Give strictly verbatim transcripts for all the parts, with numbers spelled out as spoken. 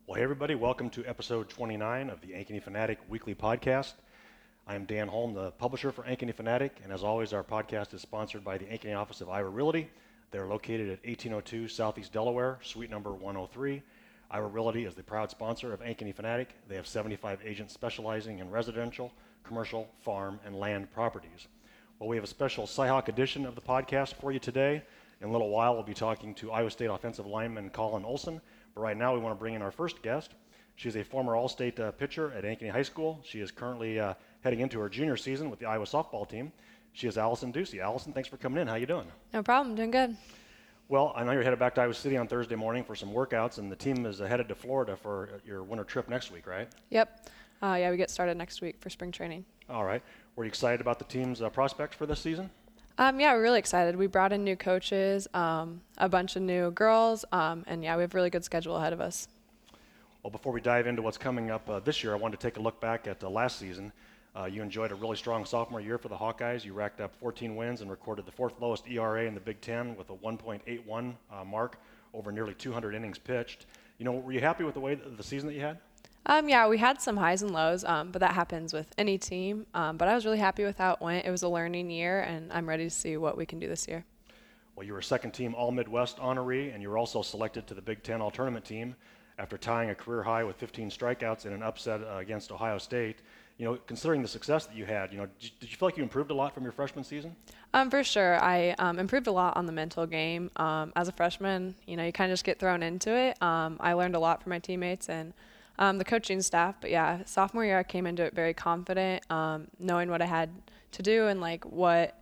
Well, hey everybody, welcome to episode twenty-nine of the Ankeny Fanatic Weekly Podcast. I am Dan Holm, the publisher for Ankeny Fanatic, and as always, our podcast is sponsored by the Ankeny office of Iowa Realty. They're located at eighteen oh two Southeast Delaware, suite number one oh three. Iowa Realty is the proud sponsor of Ankeny Fanatic. They have seventy-five agents specializing in residential, commercial, farm, and land properties. Well, we have a special Cyhawk edition of the podcast for you today. In a little while, we'll be talking to Iowa State offensive lineman Colin Olson. But right now, we want to bring in our first guest. She's a former All-State uh, pitcher at Ankeny High School. She is currently uh, heading into her junior season with the Iowa softball team. She is Allison Ducey. Allison, thanks for coming in. How you doing? No problem. Doing good. Well, I know you're headed back to Iowa City on Thursday morning for some workouts, and the team is uh, headed to Florida for your winter trip next week, right? Yep. Uh, yeah, we get started next week for spring training. All right. Were you excited about the team's uh, prospects for this season? Um, yeah, we're really excited. We brought in new coaches, um, a bunch of new girls, um, and yeah, we have a really good schedule ahead of us. Well, before we dive into what's coming up uh, this year, I wanted to take a look back at uh, last season. Uh, you enjoyed a really strong sophomore year for the Hawkeyes. You racked up fourteen wins and recorded the fourth lowest E R A in the Big Ten with a one point eight one uh, mark over nearly two hundred innings pitched. You know, were you happy with the way the season that you had? Um, yeah, we had some highs and lows, um, but that happens with any team. Um, but I was really happy with how it went. It was a learning year, and I'm ready to see what we can do this year. Well, you were second-team All-Midwest honoree, and you were also selected to the Big Ten All-Tournament team after tying a career high with fifteen strikeouts in an upset uh, against Ohio State. You know, considering the success that you had, you know, did you, did you feel like you improved a lot from your freshman season? Um, for sure. I um, improved a lot on the mental game. Um, as a freshman, you know, you kind of just get thrown into it. Um, I learned a lot from my teammates and um, the coaching staff. But yeah, sophomore year I came into it very confident, um, knowing what I had to do and like what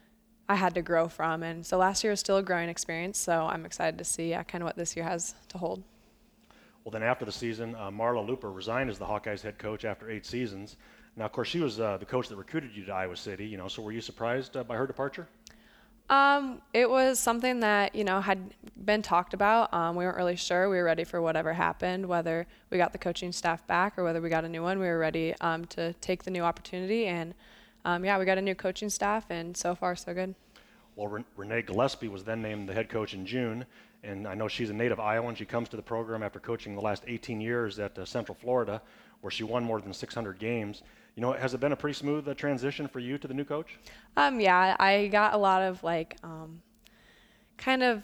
I had to grow from. And so last year was still a growing experience. So I'm excited to see yeah, kind of what this year has to hold. Well, then after the season, uh, Marla Looper resigned as the Hawkeyes head coach after eight seasons. Now, of course, she was uh, the coach that recruited you to Iowa City, you know, so were you surprised uh, by her departure? Um, it was something that, you know, had been talked about. Um, we weren't really sure. We were ready for whatever happened, whether we got the coaching staff back or whether we got a new one. We were ready um, to take the new opportunity. And, um, yeah, we got a new coaching staff, and so far, so good. Well, Ren- Renee Gillespie was then named the head coach in June. And I know she's a native Iowan. She comes to the program after coaching the last eighteen years at uh, Central Florida, where she won more than six hundred games. You know, has it been a pretty smooth uh, transition for you to the new coach? Um, yeah, I got a lot of like um, kind of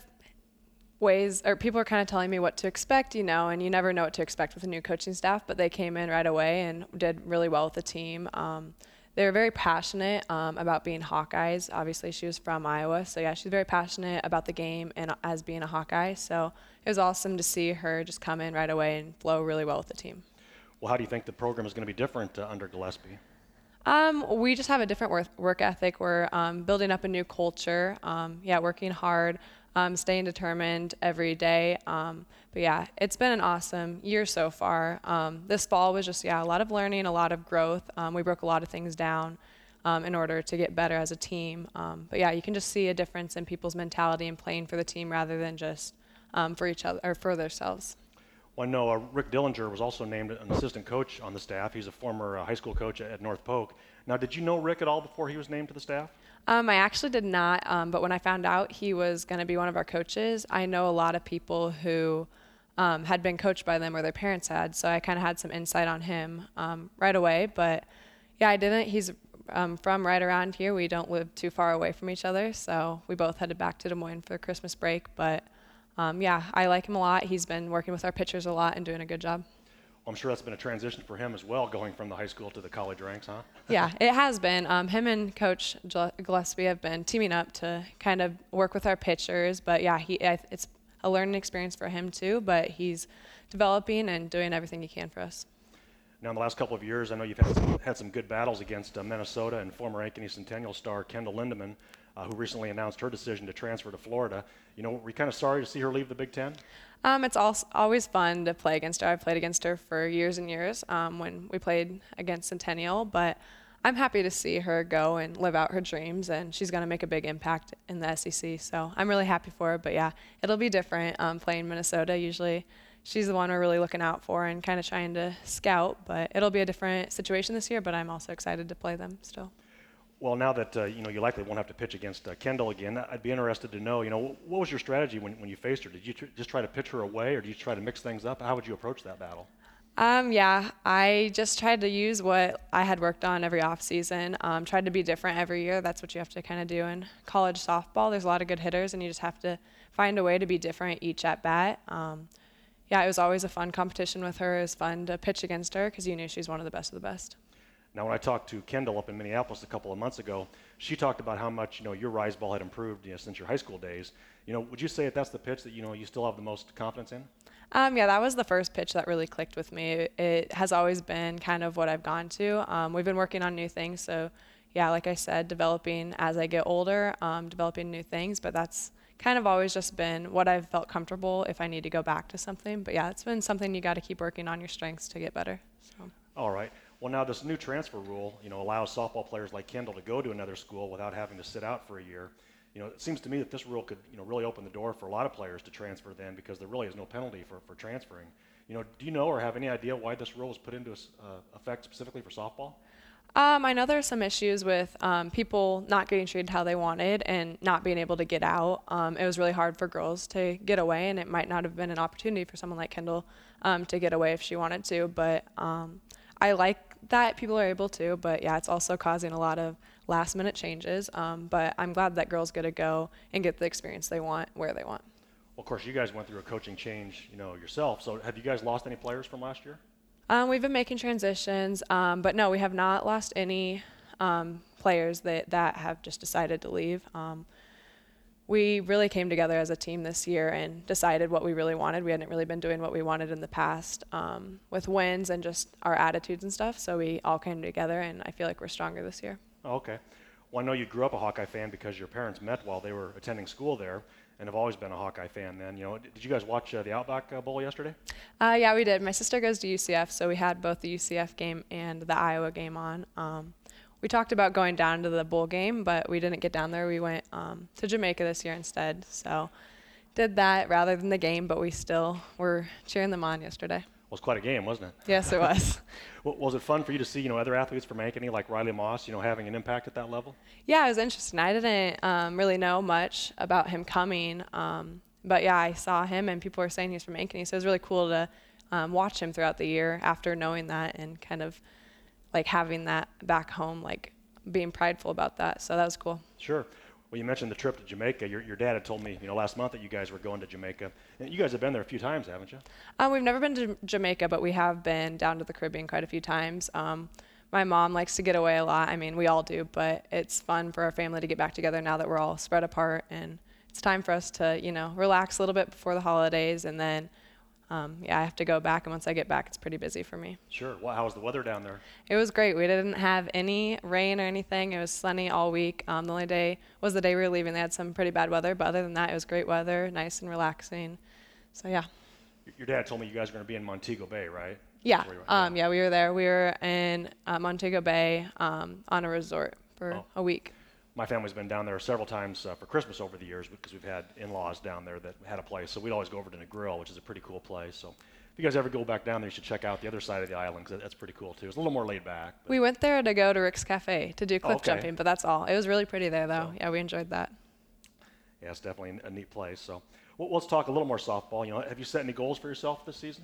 ways, or people are kind of telling me what to expect, you know, and you never know what to expect with a new coaching staff, but they came in right away and did really well with the team. Um, They were very passionate um, about being Hawkeyes. Obviously, she was from Iowa, so yeah, she's very passionate about the game and as being a Hawkeye. So it was awesome to see her just come in right away and flow really well with the team. Well, how do you think the program is going to be different uh, under Gillespie? Um, we just have a different work, work ethic. We're um, building up a new culture. Um, yeah, working hard, um, staying determined every day. Um, but yeah, it's been an awesome year so far. Um, this fall was just, yeah, a lot of learning, a lot of growth. Um, we broke a lot of things down um, in order to get better as a team. Um, but yeah, you can just see a difference in people's mentality and playing for the team rather than just um, for each other or for themselves. Well, I know uh, Rick Dillinger was also named an assistant coach on the staff. He's a former uh, high school coach at, at North Polk. Now, did you know Rick at all before he was named to the staff? Um, I actually did not, um, but when I found out he was going to be one of our coaches, I know a lot of people who um, had been coached by them or their parents had, so I kind of had some insight on him um, right away. But yeah, I didn't. He's um, from right around here. We don't live too far away from each other, so we both headed back to Des Moines for Christmas break. But um, yeah, I like him a lot. He's been working with our pitchers a lot and doing a good job. Well, I'm sure that's been a transition for him as well, going from the high school to the college ranks, huh? Yeah, it has been. Um, him and Coach Gillespie have been teaming up to kind of work with our pitchers. But yeah, he it's a learning experience for him too. But he's developing and doing everything he can for us. Now, in the last couple of years, I know you've had some, had some good battles against uh, Minnesota and former Ankeny Centennial star Kendall Lindemann, uh, who recently announced her decision to transfer to Florida. You know, were you kind of sorry to see her leave the Big Ten? Um, it's also always fun to play against her. I've played against her for years and years um, when we played against Centennial, but I'm happy to see her go and live out her dreams, and she's going to make a big impact in the S E C, so I'm really happy for her. But yeah, it'll be different um, playing Minnesota. Usually she's the one we're really looking out for and kind of trying to scout, but it'll be a different situation this year, but I'm also excited to play them still. Well, now that uh, you know you likely won't have to pitch against uh, Kendall again, I'd be interested to know, you know, what was your strategy when, when you faced her? Did you tr- just try to pitch her away, or did you try to mix things up? How would you approach that battle? Um, yeah, I just tried to use what I had worked on every off season. Um, tried to be different every year. That's what you have to kind of do in college softball. There's a lot of good hitters, and you just have to find a way to be different each at bat. Um, yeah, it was always a fun competition with her. It was fun to pitch against her because you knew she's one of the best of the best. Now, when I talked to Kendall up in Minneapolis a couple of months ago, she talked about how much you know your rise ball had improved, you know, since your high school days. You know, would you say that that's the pitch that you know you still have the most confidence in? Um, yeah, that was the first pitch that really clicked with me. It, it has always been kind of what I've gone to. Um, we've been working on new things, so yeah, like I said, developing as I get older, um, developing new things. But that's kind of always just been what I've felt comfortable if I need to go back to something. But yeah, it's been something you got to keep working on your strengths to get better. So. All right. Well, now this new transfer rule, you know, allows softball players like Kendall to go to another school without having to sit out for a year. You know, it seems to me that this rule could, you know, really open the door for a lot of players to transfer then, because there really is no penalty for, for transferring. You know, do you know or have any idea why this rule was put into uh, effect specifically for softball? Um, I know there are some issues with um, people not getting treated how they wanted and not being able to get out. Um, it was really hard for girls to get away, and it might not have been an opportunity for someone like Kendall um, to get away if she wanted to. But um, I like that people are able to, but yeah, it's also causing a lot of last minute changes. Um, but I'm glad that girls get to go and get the experience they want where they want. Well, of course, you guys went through a coaching change, you know, yourself. So have you guys lost any players from last year? Um, we've been making transitions, um, but no, we have not lost any um, players that, that have just decided to leave. Um, we really came together as a team this year and decided what we really wanted. We hadn't really been doing what we wanted in the past um, with wins and just our attitudes and stuff. So we all came together, and I feel like we're stronger this year. Oh, okay. Well, I know you grew up a Hawkeye fan because your parents met while they were attending school there, and have always been a Hawkeye fan then. You know, did you guys watch uh, the Outback uh, Bowl yesterday? Uh, yeah, we did. My sister goes to U C F, so we had both the U C F game and the Iowa game on. Um, we talked about going down to the bowl game, but we didn't get down there. We went um, to Jamaica this year instead, so did that rather than the game, but we still were cheering them on yesterday. Well, it was quite a game, wasn't it? Yes, it was. Well, was it fun for you to see, you know, other athletes from Ankeny like Riley Moss, you know, having an impact at that level? Yeah, it was interesting. I didn't um, really know much about him coming, um, but yeah, I saw him and people were saying he's from Ankeny, so it was really cool to um, watch him throughout the year after knowing that and kind of like having that back home, like being prideful about that. So that was cool. Sure. Well, you mentioned the trip to Jamaica. Your, your dad had told me, you know, last month that you guys were going to Jamaica. And you guys have been there a few times, haven't you? Um, we've never been to Jamaica, but we have been down to the Caribbean quite a few times. Um, my mom likes to get away a lot. I mean, we all do, but it's fun for our family to get back together now that we're all spread apart. And it's time for us to, you know, relax a little bit before the holidays. And then, um, yeah, I have to go back. And once I get back, it's pretty busy for me. Sure. Well, how was the weather down there? It was great. We didn't have any rain or anything. It was sunny all week. Um, the only day was the day we were leaving. They had some pretty bad weather, but other than that, it was great weather, nice and relaxing. So, yeah. Your dad told me you guys were going to be in Montego Bay, right? Yeah. Um, yeah, we were there. We were in uh, Montego Bay um, on a resort for Oh. a week. My family's been down there several times uh, for Christmas over the years because we've had in-laws down there that had a place. So we'd always go over to Negril, which is a pretty cool place. So if you guys ever go back down there, you should check out the other side of the island because that's pretty cool too. It's a little more laid back. We went there to go to Rick's Cafe to do cliff Oh, okay. jumping, but that's all. It was really pretty there, though. So- Yeah, we enjoyed that. Yeah, it's definitely a neat place. So well, let's talk a little more softball. You know, have you set any goals for yourself this season?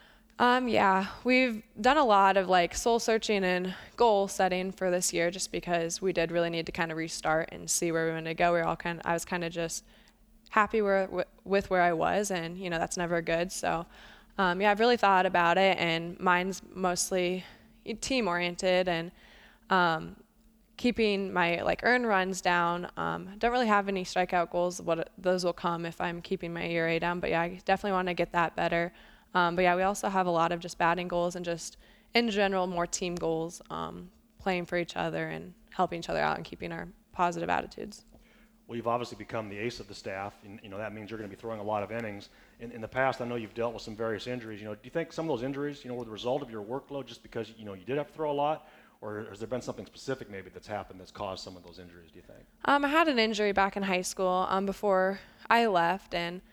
Um, yeah, we've done a lot of like soul searching and goal setting for this year just because we did really need to kind of restart and see where we wanted to go. We were all kind of, I was kind of just happy where, w- with where I was, and you know, that's never good. So, um, yeah, I've really thought about it, and mine's mostly team oriented and, um, keeping my like earn runs down. Um, don't really have any strikeout goals. What those will come if I'm keeping my E R A down, but yeah, I definitely want to get that better. Um, but yeah, we also have a lot of just batting goals and just in general more team goals, um, playing for each other and helping each other out and keeping our positive attitudes. Well, you've obviously become the ace of the staff, and you know that means you're going to be throwing a lot of innings. In, in the past, I know you've dealt with some various injuries. You know, do you think some of those injuries, you know, were the result of your workload just because you know you did have to throw a lot, or has there been something specific maybe that's happened that's caused some of those injuries? Do you think? Um, I had an injury back in high school um, before I left, and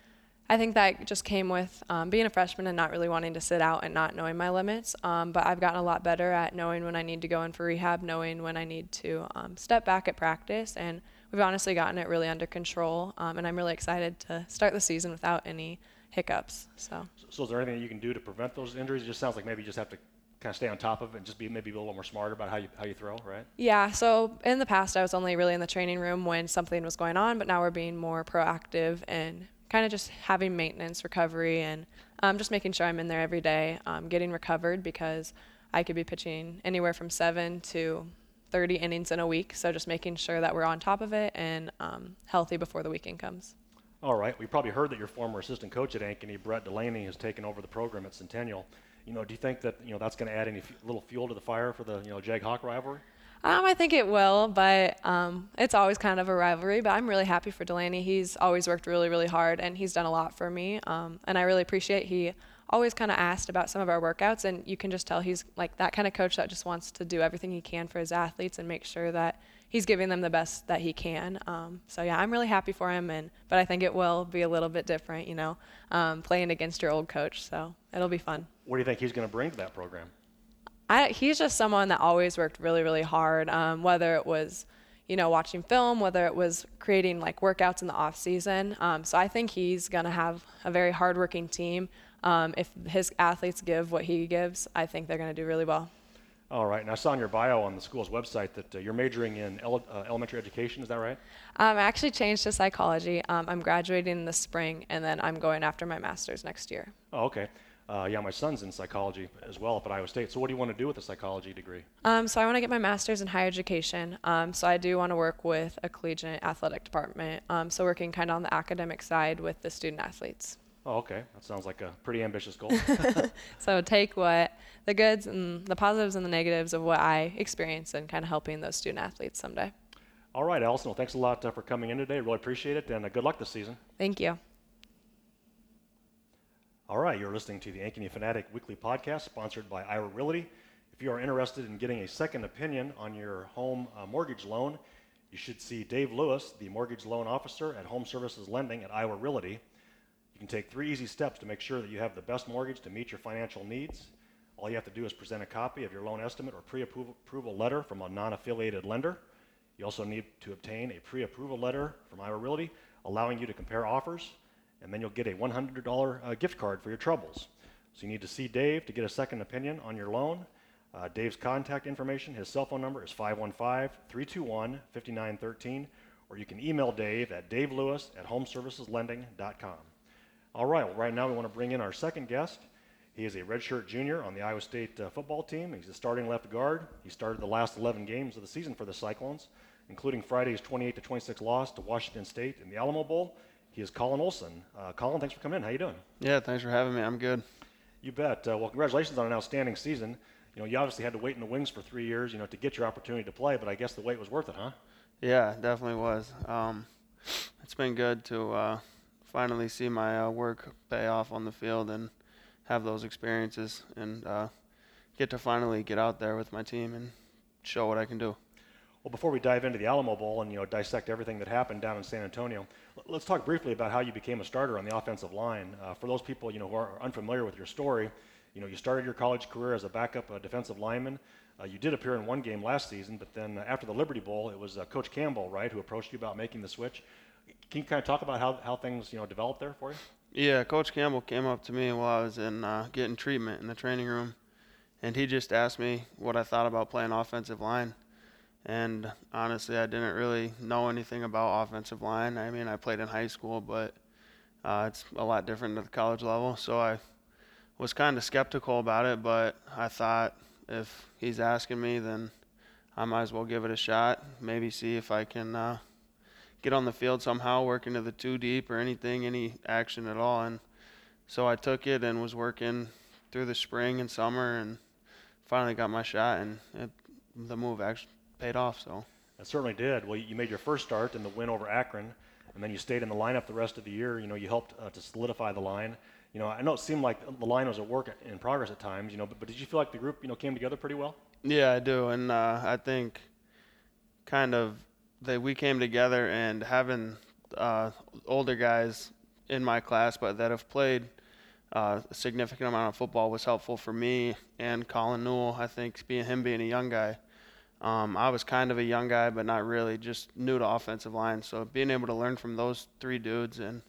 I think that just came with um, being a freshman and not really wanting to sit out and not knowing my limits. Um, but I've gotten a lot better at knowing when I need to go in for rehab, knowing when I need to um, step back at practice. And we've honestly gotten it really under control. Um, and I'm really excited to start the season without any hiccups. So. So is there anything that you can do to prevent those injuries? It just sounds like maybe you just have to kind of stay on top of it and just be maybe a little more smart about how you how you throw, right? Yeah, so in the past I was only really in the training room when something was going on, but now we're being more proactive and kind of just having maintenance, recovery, and um, just making sure I'm in there every day, um, getting recovered, because I could be pitching anywhere from seven to thirty innings in a week. So just making sure that we're on top of it and um, healthy before the weekend comes. All right. We probably heard that your former assistant coach at Ankeny, Brett Delaney, has taken over the program at Centennial. You know, do you think that you know that's going to add any f- little fuel to the fire for the you know Jag-Hawk rivalry? Um, I think it will, but um, it's always kind of a rivalry. But I'm really happy for Delaney. He's always worked really, really hard, and he's done a lot for me. Um, and I really appreciate he always kind of asked about some of our workouts, and you can just tell he's like that kind of coach that just wants to do everything he can for his athletes and make sure that he's giving them the best that he can. Um, so yeah, I'm really happy for him, and but I think it will be a little bit different, you know, um, playing against your old coach. So it'll be fun. What do you think he's going to bring to that program? I, he's just someone that always worked really, really hard, um, whether it was, you know, watching film, whether it was creating like workouts in the off season. Um, so I think he's going to have a very hardworking team. Um, if his athletes give what he gives, I think they're going to do really well. All right. And I saw in your bio on the school's website that uh, you're majoring in ele- uh, elementary education. Is that right? Um, I actually changed to psychology. Um, I'm graduating in the spring, and then I'm going after my master's next year. Oh, okay. Uh, yeah, my son's in psychology as well up at Iowa State. So what do you want to do with a psychology degree? Um, so I want to get my master's in higher education. Um, so I do want to work with a collegiate athletic department. Um, so working kind of on the academic side with the student athletes. Oh, okay. That sounds like a pretty ambitious goal. So take what the goods and the positives and the negatives of what I experienced and kind of helping those student athletes someday. All right, Allison. Well, thanks a lot uh, for coming in today. Really appreciate it, and uh, good luck this season. Thank you. All right, you're listening to the Ankeny Fanatic Weekly Podcast, sponsored by Iowa Realty. If you are interested in getting a second opinion on your home uh, mortgage loan, you should see Dave Lewis, the mortgage loan officer at Home Services Lending at Iowa Realty. You can take three easy steps to make sure that you have the best mortgage to meet your financial needs. All you have to do is present a copy of your loan estimate or pre-approval letter from a non-affiliated lender. You also need to obtain a pre-approval letter from Iowa Realty allowing you to compare offers, and then you'll get a one hundred dollars uh, gift card for your troubles. So you need to see Dave to get a second opinion on your loan. Uh, Dave's contact information, his cell phone number is five one five, three two one, five nine one three, or you can email Dave at davelewis at homeserviceslending dot com. All right, well, right now we want to bring in our second guest. He is a redshirt junior on the Iowa State uh, football team. He's a starting left guard. He started the last eleven games of the season for the Cyclones, including Friday's twenty-eight to twenty-six loss to Washington State in the Alamo Bowl. He is Colin Olson. Uh, Colin, thanks for coming in. How you doing? Yeah, thanks for having me. I'm good. You bet. Uh, well, congratulations on an outstanding season. You know, you obviously had to wait in the wings for three years, you know, to get your opportunity to play, but I guess the wait was worth it, huh? Yeah, definitely was. Um, it's been good to uh, finally see my uh, work pay off on the field and have those experiences and uh, get to finally get out there with my team and show what I can do. Well, before we dive into the Alamo Bowl and, you know, dissect everything that happened down in San Antonio, let's talk briefly about how you became a starter on the offensive line. Uh, for those people, you know, who are unfamiliar with your story, you know, you started your college career as a backup uh, defensive lineman. Uh, you did appear in one game last season, but then uh, after the Liberty Bowl, it was uh, Coach Campbell, right, who approached you about making the switch. Can you kind of talk about how, how things, you know, developed there for you? Yeah, Coach Campbell came up to me while I was in uh, getting treatment in the training room, and he just asked me what I thought about playing offensive line. And honestly, I didn't really know anything about offensive line. I mean, I played in high school, but uh, it's a lot different at the college level. So I was kind of skeptical about it, but I thought if he's asking me, then I might as well give it a shot, maybe see if I can uh, get on the field somehow, work into the two deep or anything, any action at all. And so I took it and was working through the spring and summer and finally got my shot, and it, the move actually paid off. So it certainly did. Well, you made your first start in the win over Akron, and then you stayed in the lineup the rest of the year. You know, you helped uh, to solidify the line. You know, I know it seemed like the line was a work in progress at times, you know, but, but did you feel like the group, you know, came together pretty well? Yeah, I do. And uh, I think kind of that we came together, and having uh, older guys in my class, but that have played uh, a significant amount of football was helpful for me and Colin Newell. I think being him being a young guy. Um, I was kind of a young guy, but not really, just new to offensive line. So being able to learn from those three dudes and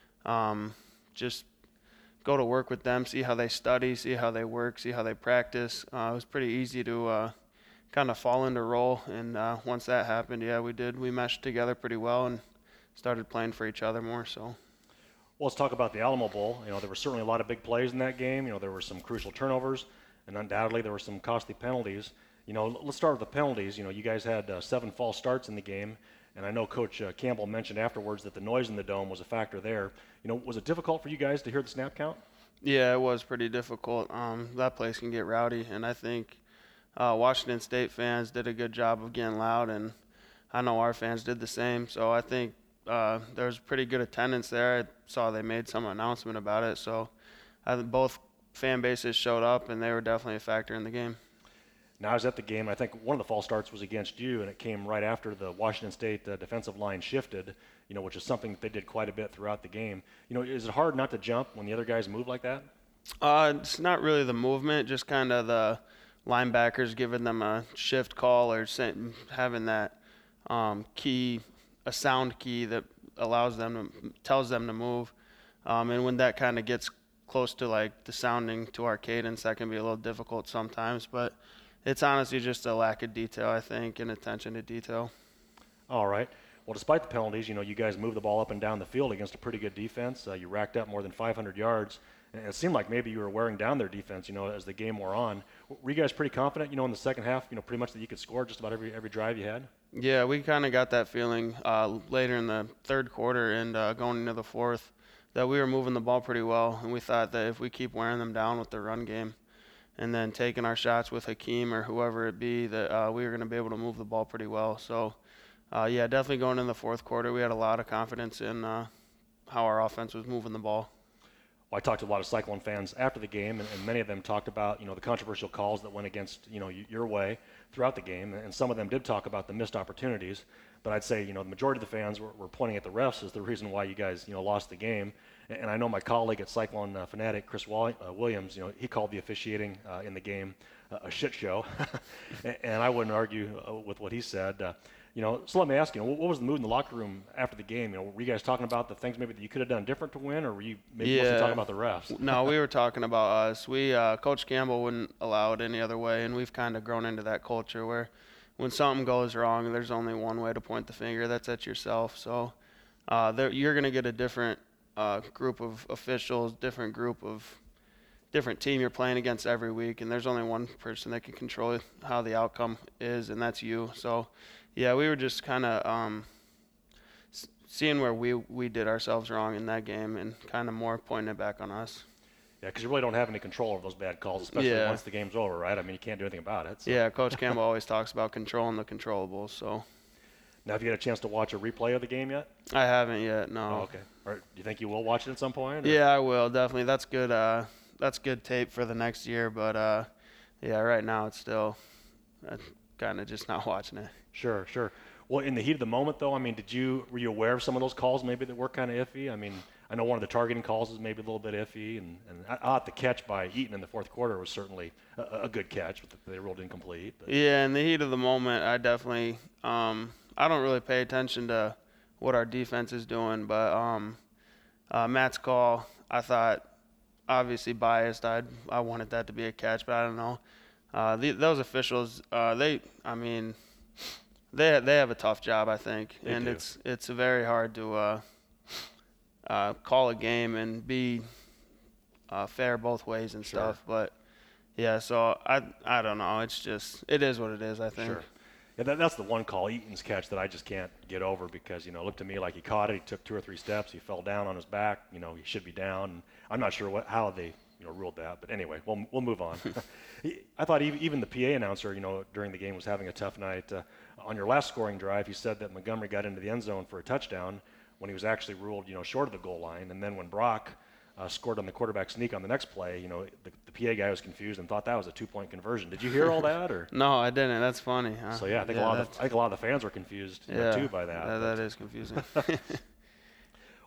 um, just go to work with them, see how they study, see how they work, see how they practice. Uh, it was pretty easy to uh, kind of fall into role. And uh, once that happened, yeah, we did. We meshed together pretty well and started playing for each other more. So. Well, let's talk about the Alamo Bowl. You know, there were certainly a lot of big plays in that game. You know, there were some crucial turnovers, and undoubtedly there were some costly penalties. You know, let's start with the penalties. You know, you guys had uh, seven false starts in the game, and I know Coach uh, Campbell mentioned afterwards that the noise in the dome was a factor there. You know, was it difficult for you guys to hear the snap count? Yeah, it was pretty difficult. Um, that place can get rowdy, and I think uh, Washington State fans did a good job of getting loud, and I know our fans did the same. So I think uh, there was pretty good attendance there. I saw they made some announcement about it, so I think both fan bases showed up, and they were definitely a factor in the game. Now, I was at the game. I think one of the false starts was against you, and it came right after the Washington State uh, defensive line shifted, you know, which is something that they did quite a bit throughout the game. You know, is it hard not to jump when the other guys move like that? Uh, it's not really the movement, just kind of the linebackers giving them a shift call or having that um, key, a sound key that allows them to, tells them to move. Um, and when that kind of gets close to like the sounding to our cadence, that can be a little difficult sometimes, but it's honestly just a lack of detail, I think, and attention to detail. All right. Well, despite the penalties, you know, you guys moved the ball up and down the field against a pretty good defense. Uh, you racked up more than five hundred yards, and it seemed like maybe you were wearing down their defense, you know, as the game wore on. Were you guys pretty confident, you know, in the second half, you know, pretty much that you could score just about every every drive you had? Yeah, we kind of got that feeling uh, later in the third quarter and uh, going into the fourth that we were moving the ball pretty well, and we thought that if we keep wearing them down with the run game, and then taking our shots with Hakeem or whoever it be, that uh, we were going to be able to move the ball pretty well. So, uh, yeah, definitely going in the fourth quarter, we had a lot of confidence in uh, how our offense was moving the ball. Well, I talked to a lot of Cyclone fans after the game, and, and many of them talked about, you know, the controversial calls that went against, you know, your way throughout the game, and some of them did talk about the missed opportunities. But I'd say, you know, the majority of the fans were, were pointing at the refs as the reason why you guys, you know, lost the game. And I know my colleague at Cyclone uh, Fanatic, Chris Wall- uh, Williams, you know, he called the officiating uh, in the game uh, a shit show, and I wouldn't argue uh, with what he said. Uh, you know, so let me ask you, know, what was the mood in the locker room after the game? You know, were you guys talking about the things maybe that you could have done different to win, or were you maybe yeah. mostly talking about the refs? No, we were talking about us. We uh, Coach Campbell wouldn't allow it any other way, and we've kind of grown into that culture where when something goes wrong, there's only one way to point the finger. That's at yourself. So uh, there, you're going to get a different Uh, group of officials, different group of different team you're playing against every week, and there's only one person that can control how the outcome is, and that's you. So, yeah, we were just kind of um, seeing where we we did ourselves wrong in that game, and kind of more pointing it back on us. Yeah, because you really don't have any control over those bad calls, especially yeah. once the game's over, right? I mean, you can't do anything about it. So. Yeah, Coach Campbell always talks about controlling the controllables. So. Now, have you had a chance to watch a replay of the game yet? I haven't yet, no. Oh, okay. Or do you think you will watch it at some point? Or? Yeah, I will, definitely. That's good uh, That's good tape for the next year, but, uh, yeah, right now it's still uh, kind of just not watching it. Sure, sure. Well, in the heat of the moment, though, I mean, did you were you aware of some of those calls maybe that were kind of iffy? I mean, I know one of the targeting calls is maybe a little bit iffy, and, and I thought the catch by Eaton in the fourth quarter was certainly a, a good catch, but they ruled incomplete. But. Yeah, in the heat of the moment, I definitely um, – I don't really pay attention to what our defense is doing, but um, uh, Matt's call, I thought, obviously biased. I I wanted that to be a catch, but I don't know. Uh, the, those officials, uh, they, I mean, they they have a tough job, I think, they and do. it's it's very hard to uh, uh, call a game and be uh, fair both ways and Sure. stuff. But yeah, so I I don't know. It's just it is what it is, I think. Sure. Yeah, that, that's the one call, Eaton's catch, that I just can't get over because, you know, it looked to me like he caught it. He took two or three steps. He fell down on his back. You know, he should be down. And I'm not sure what how they, you know, ruled that. But anyway, we'll, we'll move on. I thought even, even the P A announcer, you know, during the game was having a tough night. Uh, on your last scoring drive, he said that Montgomery got into the end zone for a touchdown when he was actually ruled, you know, short of the goal line. And then when Brock uh, scored on the quarterback sneak on the next play, you know, the, the P A guy was confused and thought that was a two-point conversion. Did you hear all that? Or No, I didn't. That's funny. Huh? So, yeah, I think, yeah, a lot of the, I think a lot of the fans were confused, you know, yeah, too, by that. that, that is confusing.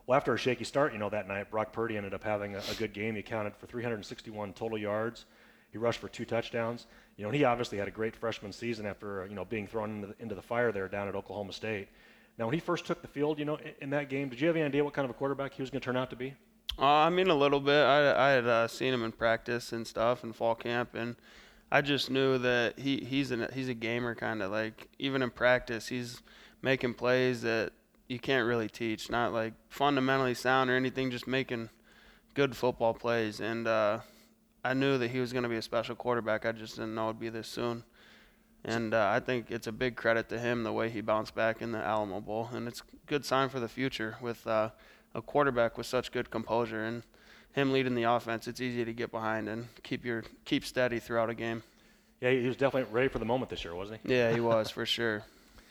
Well, after a shaky start, you know, that night, Brock Purdy ended up having a, a good game. He accounted for three hundred sixty-one total yards. He rushed for two touchdowns. You know, and he obviously had a great freshman season after, you know, being thrown into the, into the fire there down at Oklahoma State. Now, when he first took the field, you know, in, in that game, did you have any idea what kind of a quarterback he was going to turn out to be? Uh, I mean, a little bit. I, I had uh, seen him in practice and stuff in fall camp, and I just knew that he, he's, an, he's a gamer kind of. Like, even in practice, he's making plays that you can't really teach, not like fundamentally sound or anything, just making good football plays. And uh, I knew that he was going to be a special quarterback. I just didn't know it would be this soon. And uh, I think it's a big credit to him the way he bounced back in the Alamo Bowl. And it's a good sign for the future with uh, a quarterback with such good composure. And him leading the offense, it's easy to get behind and keep your keep steady throughout a game. Yeah, he was definitely ready for the moment this year, wasn't he? Yeah, he was, for sure.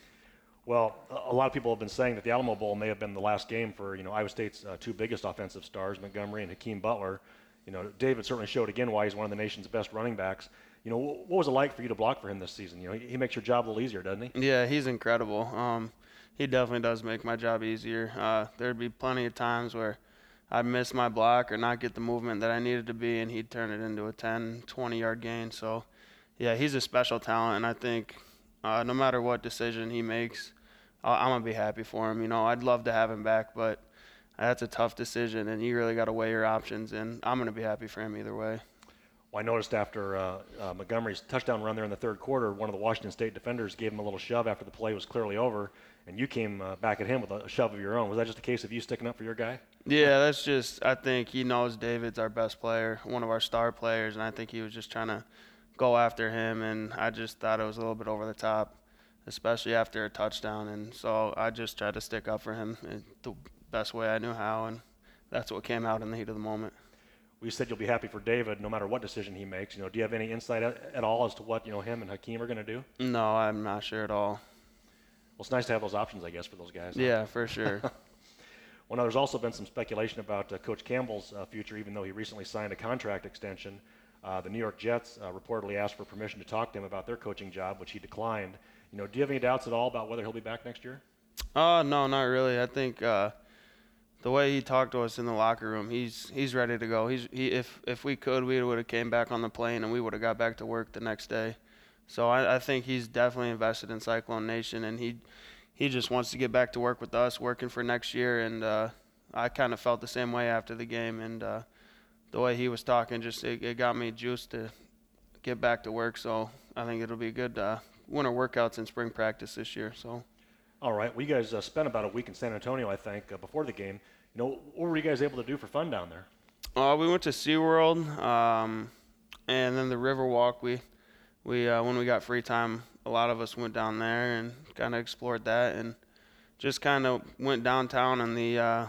Well, a lot of people have been saying that the Alamo Bowl may have been the last game for, you know, Iowa State's uh, two biggest offensive stars, Montgomery and Hakeem Butler. You know, David certainly showed again why he's one of the nation's best running backs. You know, what was it like for you to block for him this season? You know, he, he makes your job a little easier, doesn't he? Yeah, he's incredible. Um, he definitely does make my job easier. Uh, there'd be plenty of times where I'd miss my block or not get the movement that I needed to be, and he'd turn it into a ten, twenty-yard gain. So, yeah, he's a special talent, and I think uh, no matter what decision he makes, I'm going to be happy for him. You know, I'd love to have him back, but that's a tough decision, and you really got to weigh your options, and I'm going to be happy for him either way. Well, I noticed after uh, uh, Montgomery's touchdown run there in the third quarter, one of the Washington State defenders gave him a little shove after the play was clearly over, and you came uh, back at him with a shove of your own. Was that just a case of you sticking up for your guy? Yeah, that's just – I think he knows David's our best player, one of our star players, and I think he was just trying to go after him, and I just thought it was a little bit over the top, especially after a touchdown. And so I just tried to stick up for him the best way I knew how, and that's what came out in the heat of the moment. We said you'll be happy for David no matter what decision he makes. You know, do you have any insight at, at all as to what, you know, him and Hakeem are going to do? No, I'm not sure at all. Well, it's nice to have those options, I guess, for those guys. Huh? Yeah, for sure. Well, now, there's also been some speculation about uh, Coach Campbell's uh, future, even though he recently signed a contract extension. Uh, the New York Jets uh, reportedly asked for permission to talk to him about their coaching job, which he declined. You know, do you have any doubts at all about whether he'll be back next year? Uh, no, not really. I think uh, the way he talked to us in the locker room, he's he's ready to go. He's he if if we could, we would have came back on the plane and we would have got back to work the next day. So I, I think he's definitely invested in Cyclone Nation, and he he just wants to get back to work with us, working for next year. And uh, I kind of felt the same way after the game, and uh, the way he was talking, just it, it got me juiced to get back to work. So I think it'll be good uh, winter workouts and spring practice this year. So. All right. Well, you guys uh, spent about a week in San Antonio, I think, uh, before the game. You know, what were you guys able to do for fun down there? Uh, we went to SeaWorld, um, and then the Riverwalk. We, we uh, when we got free time, a lot of us went down there and kind of explored that, and just kind of went downtown in the uh,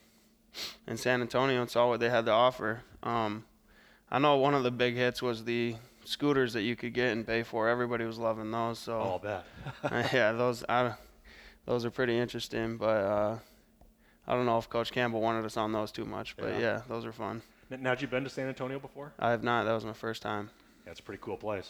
in San Antonio and saw what they had to offer. Um, I know one of the big hits was the scooters that you could get and pay for. Everybody was loving those. So oh, I'll bet. yeah, those I. Those are pretty interesting, but uh, I don't know if Coach Campbell wanted us on those too much. But, yeah, yeah those are fun. Now, had you been to San Antonio before? I have not. That was my first time. Yeah, it's a pretty cool place.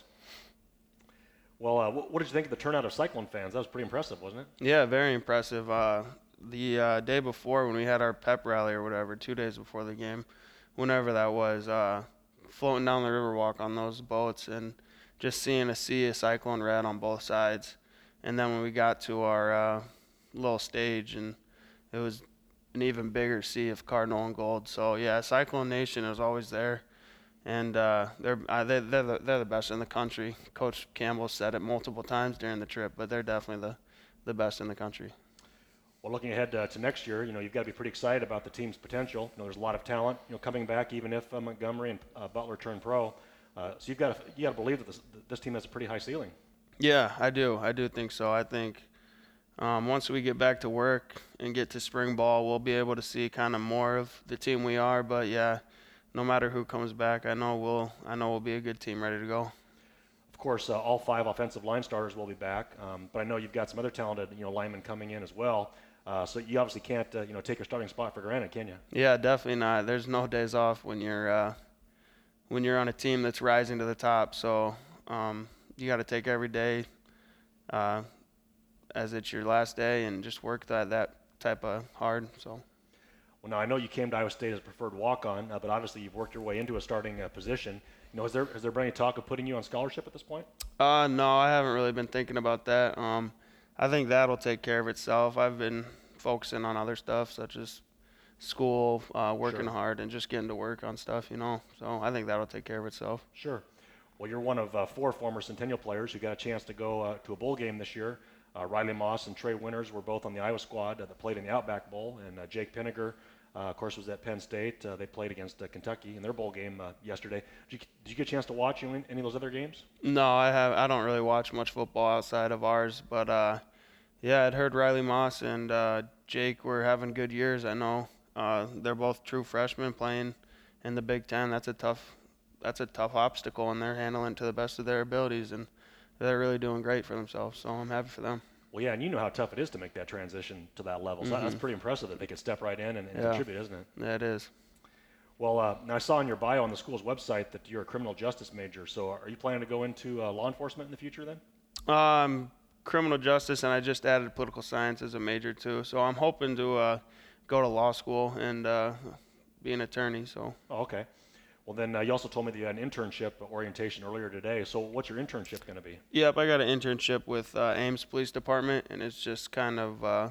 Well, uh, what, what did you think of the turnout of Cyclone fans? That was pretty impressive, wasn't it? Yeah, very impressive. Uh, the uh, day before when we had our pep rally or whatever, two days before the game, whenever that was, uh, floating down the Riverwalk on those boats and just seeing a sea of Cyclone red on both sides. And then when we got to our uh, little stage, and it was an even bigger sea of Cardinal and gold. So, yeah, Cyclone Nation is always there. And uh, they're, uh, they're, they're, the, they're the best in the country. Coach Campbell said it multiple times during the trip, but they're definitely the, the best in the country. Well, looking ahead uh, to next year, you know, you've got to be pretty excited about the team's potential. You know, there's a lot of talent, you know, coming back, even if uh, Montgomery and uh, Butler turn pro. Uh, so you've got to, you got to believe that this, this team has a pretty high ceiling. Yeah, I do. I do think so. I think um, once we get back to work and get to spring ball, we'll be able to see kind of more of the team we are. But, yeah, no matter who comes back, I know we'll I know we'll be a good team ready to go. Of course, uh, all five offensive line starters will be back, um, but I know you've got some other talented, you know, linemen coming in as well. Uh, so you obviously can't, uh, you know, take your starting spot for granted, can you? Yeah, definitely not. There's no days off when you're uh, when you're on a team that's rising to the top. So. Um, You got to take every day uh, as it's your last day and just work that, that type of hard. So, Well, now I know you came to Iowa State as a preferred walk-on, uh, but obviously you've worked your way into a starting uh, position. You know, has there has there been any talk of putting you on scholarship at this point? Uh, no, I haven't really been thinking about that. Um, I think that'll take care of itself. I've been focusing on other stuff such as school, uh, working Sure. hard, and just getting to work on stuff, you know. So I think that'll take care of itself. Sure. Well, you're one of uh, four former Centennial players who got a chance to go uh, to a bowl game this year. Uh, Riley Moss and Trey Winters were both on the Iowa squad uh, that played in the Outback Bowl, and uh, Jake Pinniger, uh, of course, was at Penn State. Uh, they played against uh, Kentucky in their bowl game uh, yesterday. Did you, did you get a chance to watch any, any of those other games? No, I have. I don't really watch much football outside of ours, but uh, yeah, I'd heard Riley Moss and uh, Jake were having good years. I know uh, they're both true freshmen playing in the Big Ten. That's a tough. That's a tough obstacle, and they're handling it to the best of their abilities, and they're really doing great for themselves. So I'm happy for them. Well, yeah, and you know how tough it is to make that transition to that level. So Mm-hmm. that's pretty impressive that they could step right in and, and Yeah. contribute, isn't it? Yeah, it is. Well, uh, now I saw in your bio on the school's website that you're a criminal justice major. So are you planning to go into uh, law enforcement in the future then? Um, criminal justice, and I just added political science as a major too. So I'm hoping to uh, go to law school and uh, be an attorney. So Oh, okay. Well, then uh, you also told me that you had an internship orientation earlier today. So what's your internship going to be? yep, I got an internship with uh, Ames Police Department, and it's just kind of uh,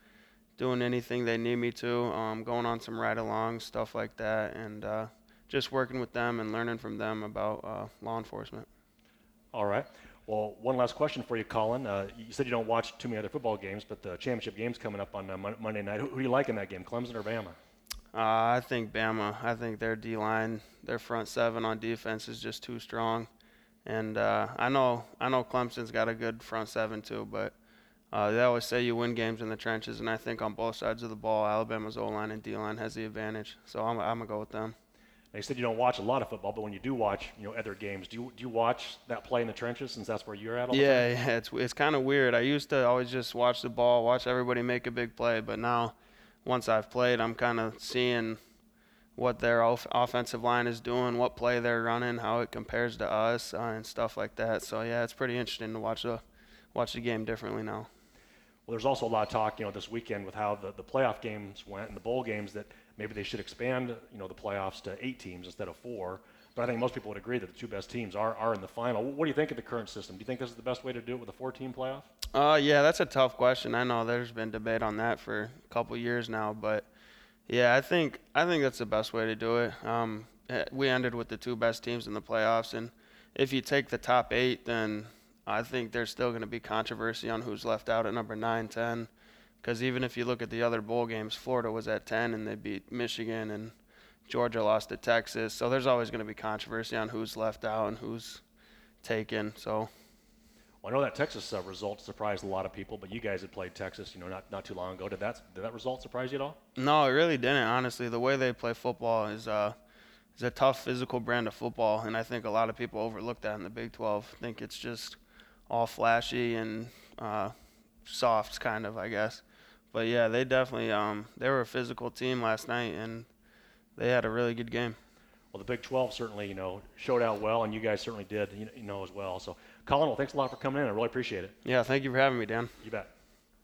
doing anything they need me to, um, going on some ride-alongs, stuff like that, and uh, just working with them and learning from them about uh, law enforcement. All right. Well, one last question for you, Colin. Uh, you said you don't watch too many other football games, but the championship game's coming up on uh, Mon- Monday night. Who, who do you like in that game, Clemson or Bama? Uh, I think Bama. I think their D-line, their front seven on defense is just too strong, and uh, I know I know Clemson's got a good front seven too. But uh, they always say you win games in the trenches, and I think on both sides of the ball, Alabama's O-line and D-line has the advantage. So I'm I'm gonna go with them. Now, you said you don't watch a lot of football, but when you do watch, you know, other games, do you do you watch that play in the trenches since that's where you're at all the Yeah, time? yeah, it's it's kind of weird. I used to always just watch the ball, watch everybody make a big play, but now, once I've played, I'm kind of seeing what their off- offensive line is doing, what play they're running, how it compares to us, uh, and stuff like that. So yeah, it's pretty interesting to watch the watch the game differently now. Well, there's also a lot of talk, you know, this weekend with how the, the playoff games went and the bowl games that maybe they should expand, you know, the playoffs to eight teams instead of four. But I think most people would agree that the two best teams are, are in the final. What do you think of the current system? Do you think this is the best way to do it with a four-team playoff? Uh, yeah, that's a tough question. I know there's been debate on that for a couple years now, but yeah, I think I think that's the best way to do it. Um, eh, we ended with the two best teams in the playoffs, and if you take the top eight, then I think there's still going to be controversy on who's left out at number nine, ten, because even if you look at the other bowl games, Florida was at ten and they beat Michigan, and Georgia lost to Texas. So there's always going to be controversy on who's left out and who's taken. So. Well, I know that Texas uh, result surprised a lot of people, but you guys had played Texas, you know, not, not too long ago. Did that did that result surprise you at all? No, it really didn't. Honestly, the way they play football is uh, is a tough physical brand of football, and I think a lot of people overlook that in the Big twelve. I think it's just all flashy and uh, soft, kind of, I guess. But yeah, they definitely um, they were a physical team last night, and they had a really good game. Well, the Big twelve certainly, you know, showed out well, and you guys certainly did, you know, you know as well. So, Colin, well, thanks a lot for coming in. I really appreciate it. Yeah, thank you for having me, Dan. You bet.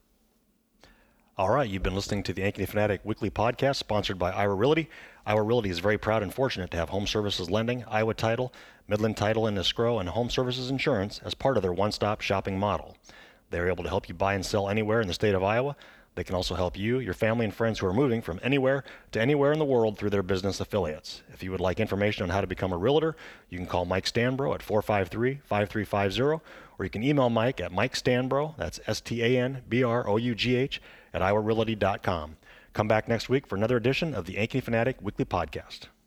All right, you've been listening to the Ankeny Fanatic Weekly Podcast, sponsored by Iowa Realty. Iowa Realty is very proud and fortunate to have Home Services Lending, Iowa Title, Midland Title and Escrow, and Home Services Insurance as part of their one-stop shopping model. They're able to help you buy and sell anywhere in the state of Iowa. They can also help you, your family, and friends who are moving from anywhere to anywhere in the world through their business affiliates. If you would like information on how to become a realtor, you can call Mike Stanbro at four five three, five three five zero, or you can email Mike at Mike Stanbro, that's S T A N B R O U G H, at iowa realty dot com. Come back next week for another edition of the Ankeny Fanatic Weekly Podcast.